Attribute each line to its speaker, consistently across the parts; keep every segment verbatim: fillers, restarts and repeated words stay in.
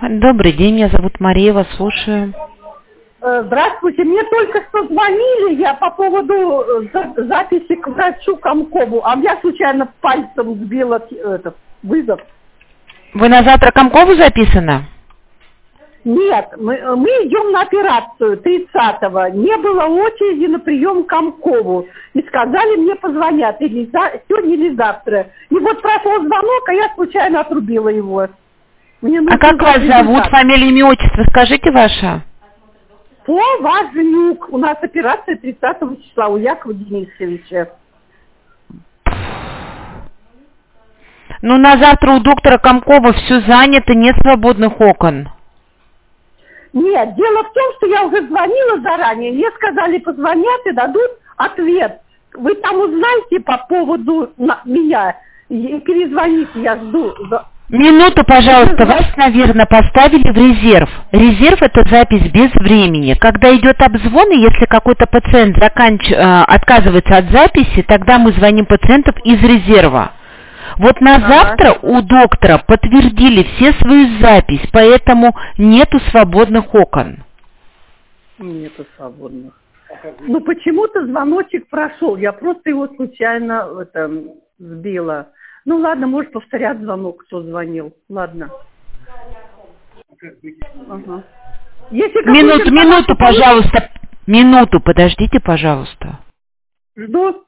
Speaker 1: Добрый день, меня зовут Мария, вас слушаю.
Speaker 2: Э, Здравствуйте, мне только что звонили я по поводу э, за- записи к врачу Комкову, а я случайно пальцем сбила т- этот вызов.
Speaker 1: Вы на завтра Комкову записаны?
Speaker 2: Нет, мы, э, мы идем на операцию тридцатого. Не было очереди на прием к Комкову. И сказали, мне позвонят или за- сегодня, или завтра. И вот прошел звонок, а я случайно отрубила его. Мне
Speaker 1: А
Speaker 2: нужно
Speaker 1: как вас
Speaker 2: знать
Speaker 1: зовут,
Speaker 2: результат.
Speaker 1: фамилия, имя, отчество, скажите ваше?
Speaker 2: По Важнюк. У нас операция тридцатого числа у Якова Денисовича.
Speaker 1: Ну, на завтра у доктора Комкова все занято, нет свободных окон.
Speaker 2: Нет, дело в том, что я уже звонила заранее. Мне сказали, позвонят и дадут ответ. Вы там узнаете по поводу на- меня и перезвоните, я жду. За-
Speaker 1: Минуту, пожалуйста, вас, наверное, поставили в резерв. Резерв – это запись без времени. Когда идет обзвон, и если какой-то пациент заканч... э, отказывается от записи, тогда мы звоним пациентам из резерва. Вот на
Speaker 2: Ага.
Speaker 1: завтра у доктора подтвердили все свою запись, поэтому нету свободных окон.
Speaker 2: Нету свободных. Ну, почему-то звоночек прошел. Я просто его случайно это, сбила. Ну, ладно, может, повторять звонок, кто звонил. Ладно. Ага. Если какую-то
Speaker 1: Минуту,
Speaker 2: информацию
Speaker 1: минуту,
Speaker 2: получите,
Speaker 1: пожалуйста. Минуту, подождите, пожалуйста.
Speaker 2: жду.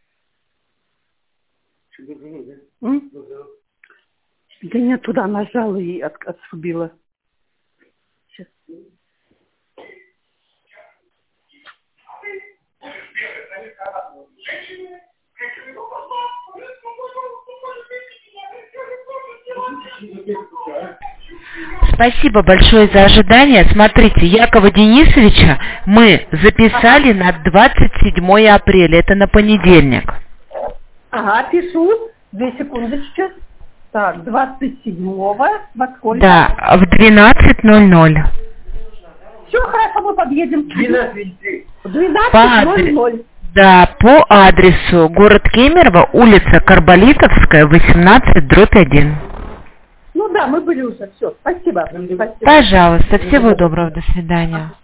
Speaker 2: М? Да нет, туда нажала и от, отсубила. Сейчас.
Speaker 1: Спасибо большое за ожидание. Смотрите, Якова Денисовича мы записали на двадцать седьмое апреля, это на понедельник.
Speaker 2: Ага, пишу. Две секундочки. Так, двадцать седьмого. Во сколько?
Speaker 1: Да, в двенадцать ноль ноль.
Speaker 2: Все, хорошо, мы подъедем.
Speaker 1: По
Speaker 2: двенадцать ноль ноль.
Speaker 1: адресу, да, по адресу город Кемерово, улица Карболитовская, восемнадцать, дробь один.
Speaker 2: Ну да, мы были уже. Все, спасибо. Спасибо.
Speaker 1: Пожалуйста, всего доброго, до свидания.